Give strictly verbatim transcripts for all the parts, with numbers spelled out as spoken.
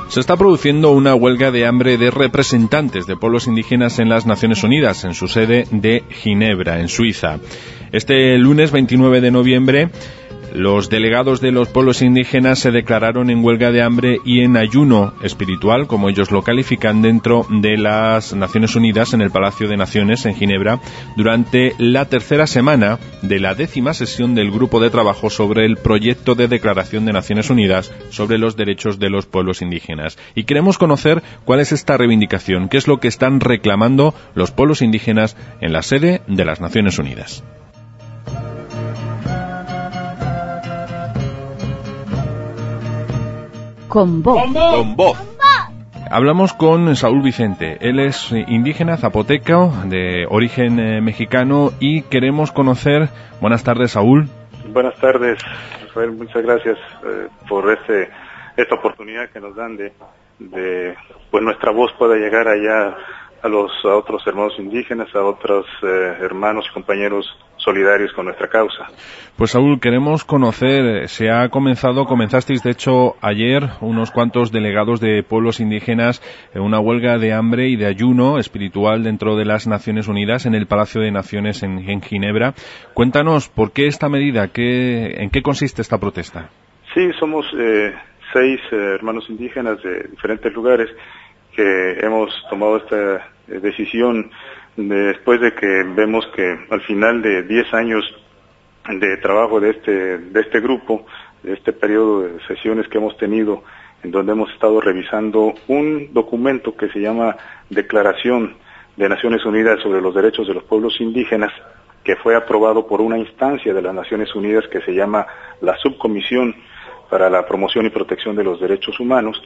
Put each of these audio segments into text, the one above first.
Se está produciendo una huelga de hambre de representantes de pueblos indígenas en las Naciones Unidas, en su sede de Ginebra, en Suiza. Este lunes veintinueve de noviembre, los delegados de los pueblos indígenas se declararon en huelga de hambre y en ayuno espiritual, como ellos lo califican, dentro de las Naciones Unidas en el Palacio de Naciones en Ginebra, durante la tercera semana de la décima sesión del Grupo de Trabajo sobre el proyecto de Declaración de Naciones Unidas sobre los derechos de los pueblos indígenas. Y queremos conocer cuál es esta reivindicación, qué es lo que están reclamando los pueblos indígenas en la sede de las Naciones Unidas. Con voz. Con voz. Hablamos con Saúl Vicente. Él es indígena zapoteco de origen eh, mexicano y queremos conocer. Buenas tardes, Saúl. Buenas tardes, Rafael. Muchas gracias eh, por este esta oportunidad que nos dan de, de pues nuestra voz pueda llegar allá a los a otros hermanos indígenas, a otros eh, hermanos y compañeros solidarios con nuestra causa. Pues Saúl, queremos conocer, se ha comenzado, comenzasteis de hecho ayer, unos cuantos delegados de pueblos indígenas, en una huelga de hambre y de ayuno espiritual dentro de las Naciones Unidas en el Palacio de Naciones en, en Ginebra. Cuéntanos, ¿por qué esta medida? ¿Qué, ¿En qué consiste esta protesta? Sí, somos eh, seis eh, hermanos indígenas de diferentes lugares que hemos tomado esta eh, decisión después de que vemos que al final de diez años de trabajo de este de este grupo, de este periodo de sesiones que hemos tenido, en donde hemos estado revisando un documento que se llama Declaración de Naciones Unidas sobre los Derechos de los Pueblos Indígenas, que fue aprobado por una instancia de las Naciones Unidas que se llama la Subcomisión para la Promoción y Protección de los Derechos Humanos,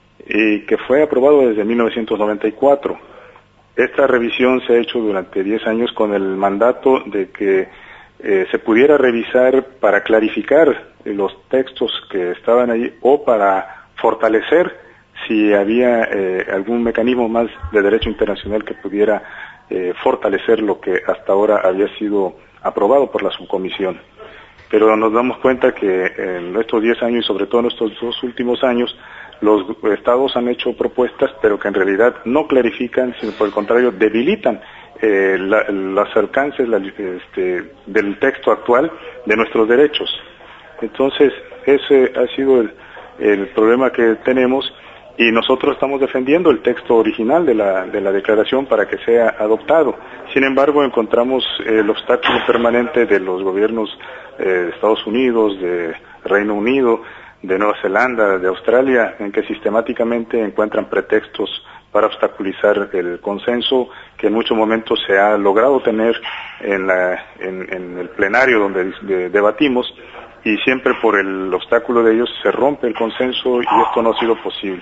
y que fue aprobado desde mil novecientos noventa y cuatro. Esta revisión se ha hecho durante diez años con el mandato de que eh, se pudiera revisar para clarificar los textos que estaban allí o para fortalecer si había eh, algún mecanismo más de derecho internacional que pudiera eh, fortalecer lo que hasta ahora había sido aprobado por la subcomisión. Pero nos damos cuenta que en estos diez años y sobre todo en estos dos últimos años, los estados han hecho propuestas, pero que en realidad no clarifican, sino por el contrario debilitan eh, la, los alcances la, este, del texto actual de nuestros derechos. Entonces, ese ha sido el, el problema que tenemos y nosotros estamos defendiendo el texto original de la, de la declaración para que sea adoptado. Sin embargo, encontramos el obstáculo permanente de los gobiernos eh, de Estados Unidos, de Reino Unido, de Nueva Zelanda, de Australia, en que sistemáticamente encuentran pretextos para obstaculizar el consenso que en muchos momentos se ha logrado tener en, la, en, en el plenario donde de, debatimos, y siempre por el obstáculo de ellos se rompe el consenso y esto no ha sido posible.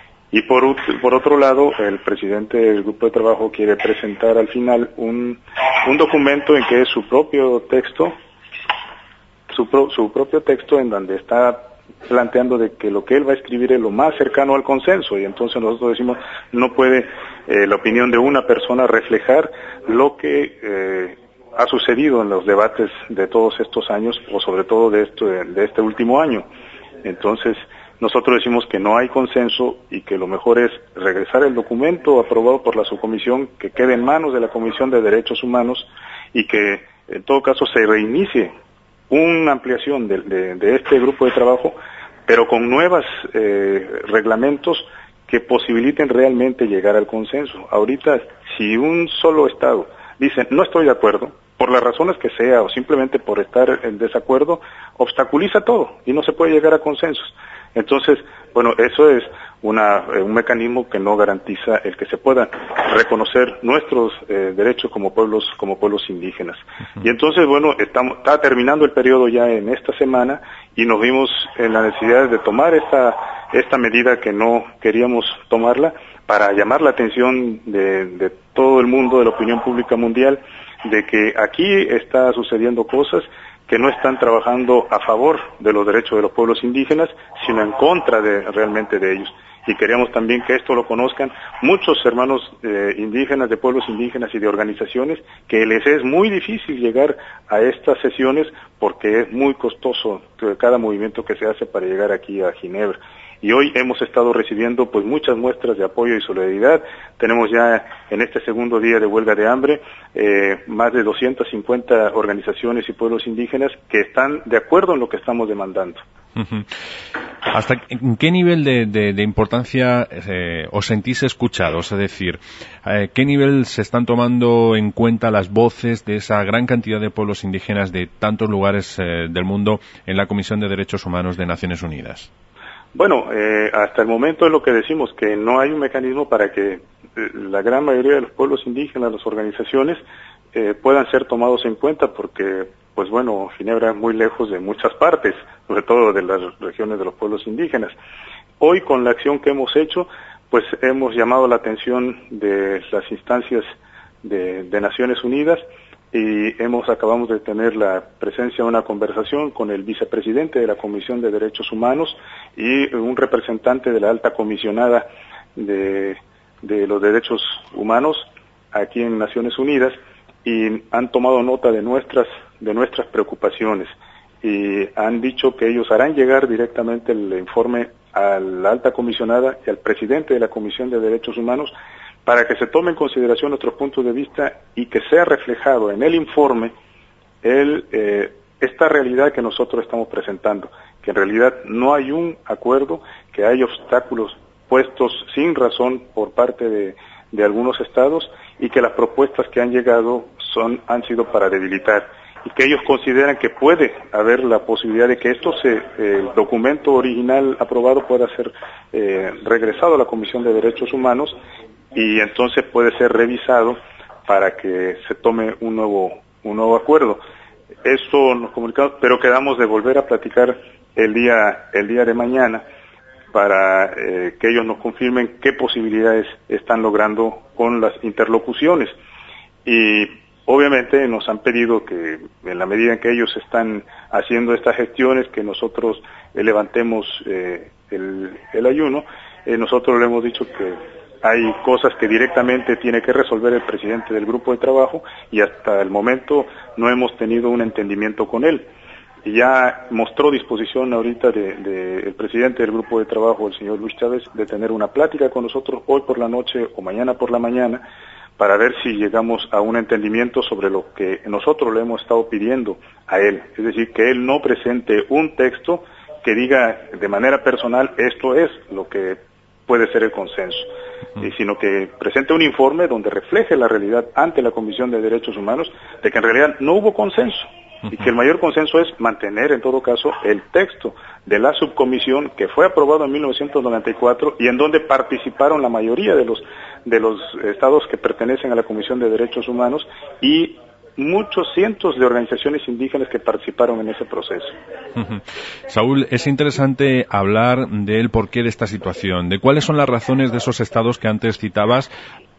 Y por, por otro lado, el presidente del grupo de trabajo quiere presentar al final un, un documento en que es su propio texto, su, pro, su propio texto en donde está planteando de que lo que él va a escribir es lo más cercano al consenso, y entonces nosotros decimos no puede eh, la opinión de una persona reflejar lo que eh, ha sucedido en los debates de todos estos años, o sobre todo de, esto, de, de este último año. Entonces nosotros decimos que no hay consenso y que lo mejor es regresar el documento aprobado por la subcomisión, que quede en manos de la Comisión de Derechos Humanos y que en todo caso se reinicie una ampliación de, de, de este grupo de trabajo, pero con nuevos eh, reglamentos que posibiliten realmente llegar al consenso. Ahorita, si un solo Estado dice no estoy de acuerdo, por las razones que sea o simplemente por estar en desacuerdo, obstaculiza todo y no se puede llegar a consensos. Entonces, bueno, eso es una, un mecanismo que no garantiza el que se puedan reconocer nuestros eh, derechos como pueblos, como pueblos indígenas. Uh-huh. Y entonces, bueno, estamos, está terminando el periodo ya en esta semana y nos vimos en la necesidad de tomar esta, esta medida que no queríamos tomarla para llamar la atención de, de todo el mundo, de la opinión pública mundial, de que aquí está sucediendo cosas que no están trabajando a favor de los derechos de los pueblos indígenas, sino en contra de realmente de ellos. Y queríamos también que esto lo conozcan muchos hermanos eh, indígenas, de pueblos indígenas y de organizaciones, que les es muy difícil llegar a estas sesiones porque es muy costoso cada movimiento que se hace para llegar aquí a Ginebra. y hoy hemos estado recibiendo pues muchas muestras de apoyo y solidaridad. Tenemos ya en este segundo día de huelga de hambre eh, más de doscientas cincuenta organizaciones y pueblos indígenas que están de acuerdo en lo que estamos demandando. Uh-huh. ¿Hasta en qué nivel de, de, de importancia eh, os sentís escuchados? Es decir, eh, ¿qué nivel se están tomando en cuenta las voces de esa gran cantidad de pueblos indígenas de tantos lugares eh, del mundo en la Comisión de Derechos Humanos de Naciones Unidas? Bueno, eh, hasta el momento es lo que decimos, que no hay un mecanismo para que eh, la gran mayoría de los pueblos indígenas, las organizaciones, eh, puedan ser tomados en cuenta, porque, pues bueno, Ginebra es muy lejos de muchas partes, sobre todo de las regiones de los pueblos indígenas. Hoy, con la acción que hemos hecho, pues hemos llamado la atención de las instancias de, de Naciones Unidas, y hemos acabamos de tener la presencia de una conversación con el vicepresidente de la Comisión de Derechos Humanos y un representante de la alta comisionada de, de los derechos humanos aquí en Naciones Unidas, y han tomado nota de nuestras de nuestras preocupaciones y han dicho que ellos harán llegar directamente el informe a la alta comisionada y al presidente de la Comisión de Derechos Humanos para que se tome en consideración nuestros puntos de vista y que sea reflejado en el informe el, eh, esta realidad que nosotros estamos presentando, que en realidad no hay un acuerdo, que hay obstáculos puestos sin razón por parte de, de algunos estados y que las propuestas que han llegado son han sido para debilitar, y que ellos consideran que puede haber la posibilidad de que esto se, eh, el documento original aprobado pueda ser eh, regresado a la Comisión de Derechos Humanos y entonces puede ser revisado para que se tome un nuevo un nuevo acuerdo. Esto nos comunicamos, pero quedamos de volver a platicar el día el día de mañana para eh, que ellos nos confirmen qué posibilidades están logrando con las interlocuciones. Y obviamente nos han pedido que en la medida en que ellos están haciendo estas gestiones, que nosotros eh, levantemos eh, el, el ayuno. Eh, nosotros le hemos dicho que hay cosas que directamente tiene que resolver el presidente del grupo de trabajo y hasta el momento no hemos tenido un entendimiento con él. Y ya mostró disposición ahorita de, de el presidente del grupo de trabajo, el señor Luis Chávez, de tener una plática con nosotros hoy por la noche o mañana por la mañana para ver si llegamos a un entendimiento sobre lo que nosotros le hemos estado pidiendo a él. Es decir, que él no presente un texto que diga de manera personal esto es lo que puede ser el consenso, y sino que presente un informe donde refleje la realidad ante la Comisión de Derechos Humanos de que en realidad no hubo consenso y que el mayor consenso es mantener en todo caso el texto de la subcomisión que fue aprobado en mil novecientos noventa y cuatro y en donde participaron la mayoría de los de los estados que pertenecen a la Comisión de Derechos Humanos y muchos cientos de organizaciones indígenas que participaron en ese proceso. Uh-huh. Saúl, es interesante hablar del porqué de esta situación, de cuáles son las razones de esos estados que antes citabas,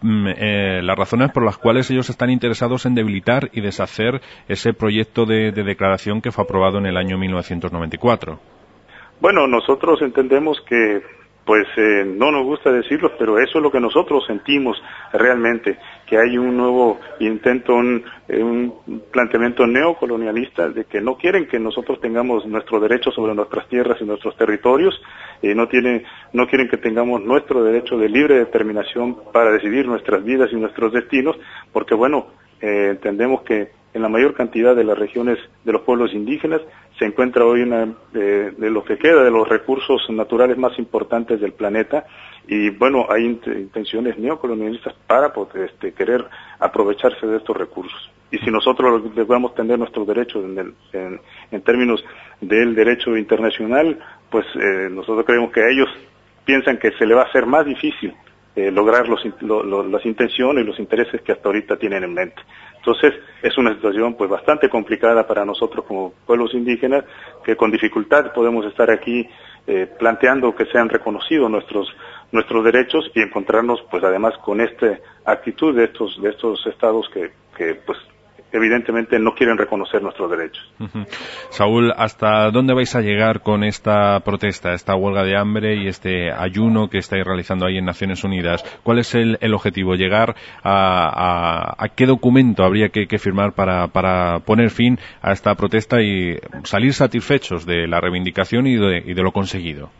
eh, las razones por las cuales ellos están interesados en debilitar y deshacer ese proyecto de, de declaración que fue aprobado en el año mil novecientos noventa y cuatro. Bueno, nosotros entendemos que pues eh, no nos gusta decirlo, pero eso es lo que nosotros sentimos realmente, que hay un nuevo intento, un, eh, un planteamiento neocolonialista de que no quieren que nosotros tengamos nuestro derecho sobre nuestras tierras y nuestros territorios, eh, no tienen, no quieren que tengamos nuestro derecho de libre determinación para decidir nuestras vidas y nuestros destinos, porque bueno, eh, entendemos que en la mayor cantidad de las regiones de los pueblos indígenas se encuentra hoy una eh, de lo que queda de los recursos naturales más importantes del planeta y bueno, hay int intenciones neocolonialistas para poder, este, querer aprovecharse de estos recursos. Y si nosotros debemos tener nuestros derechos en, el, en, en términos del derecho internacional, pues eh, nosotros creemos que ellos piensan que se le va a hacer más difícil eh, lograr los, lo, lo, las intenciones y los intereses que hasta ahorita tienen en mente. Entonces, es una situación pues bastante complicada para nosotros como pueblos indígenas, que con dificultad podemos estar aquí eh, planteando que sean reconocidos nuestros nuestros derechos y encontrarnos pues además con esta actitud de estos de estos estados que, que pues evidentemente no quieren reconocer nuestros derechos. Uh-huh. Saúl, ¿hasta dónde vais a llegar con esta protesta, esta huelga de hambre y este ayuno que estáis realizando ahí en Naciones Unidas? ¿Cuál es el, el objetivo? ¿Llegar a, a, a qué documento habría que, que firmar para, para poner fin a esta protesta y salir satisfechos de la reivindicación y de, y de lo conseguido?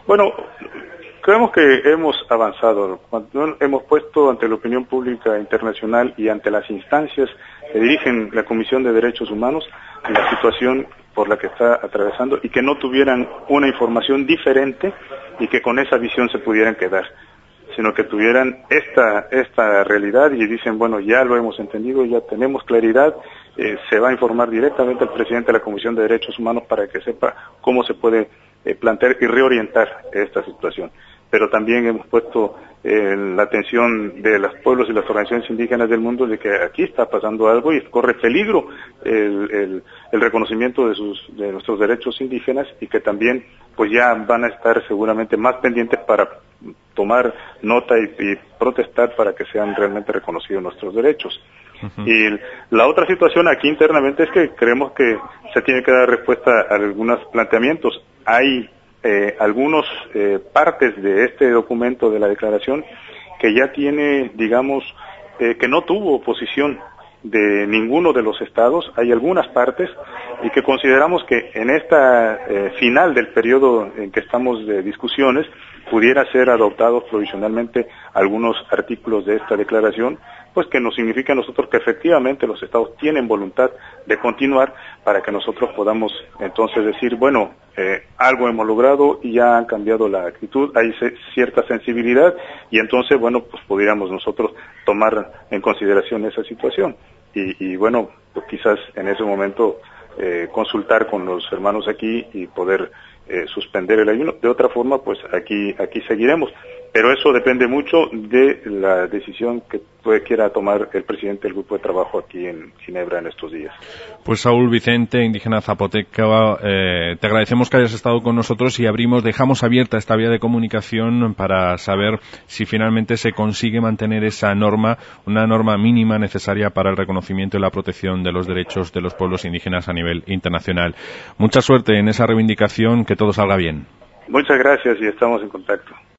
Bueno, creemos que hemos avanzado. Cuando hemos puesto ante la opinión pública internacional y ante las instancias que dirigen la Comisión de Derechos Humanos la situación por la que está atravesando y que no tuvieran una información diferente y que con esa visión se pudieran quedar, sino que tuvieran esta esta realidad y dicen, bueno, ya lo hemos entendido, ya tenemos claridad, eh, se va a informar directamente al presidente de la Comisión de Derechos Humanos para que sepa cómo se puede eh, plantear y reorientar esta situación. Pero también hemos puesto eh, la atención de los pueblos y las organizaciones indígenas del mundo de que aquí está pasando algo y corre peligro el, el, el reconocimiento de sus de nuestros derechos indígenas y que también pues ya van a estar seguramente más pendientes para tomar nota y, y protestar para que sean realmente reconocidos nuestros derechos. Uh-huh. Y la otra situación aquí internamente es que creemos que se tiene que dar respuesta a algunos planteamientos. Hay Eh, algunos eh, partes de este documento de la declaración que ya tiene, digamos, eh, que no tuvo oposición de ninguno de los estados. Hay algunas partes y que consideramos que en esta eh, final del periodo en que estamos de discusiones pudiera ser adoptados provisionalmente algunos artículos de esta declaración, pues que nos significa a nosotros que efectivamente los estados tienen voluntad de continuar para que nosotros podamos entonces decir, bueno, eh, algo hemos logrado y ya han cambiado la actitud, hay se, cierta sensibilidad y entonces, bueno, pues podríamos nosotros tomar en consideración esa situación y, y bueno, pues quizás en ese momento eh, consultar con los hermanos aquí y poder eh, suspender el ayuno. De otra forma, pues aquí aquí seguiremos. Pero eso depende mucho de la decisión que puede, quiera tomar el presidente del grupo de trabajo aquí en Ginebra en estos días. Pues Saúl Vicente, indígena zapoteca, eh, te agradecemos que hayas estado con nosotros y abrimos, dejamos abierta esta vía de comunicación para saber si finalmente se consigue mantener esa norma, una norma mínima necesaria para el reconocimiento y la protección de los derechos de los pueblos indígenas a nivel internacional. Mucha suerte en esa reivindicación, que todo salga bien. Muchas gracias y estamos en contacto.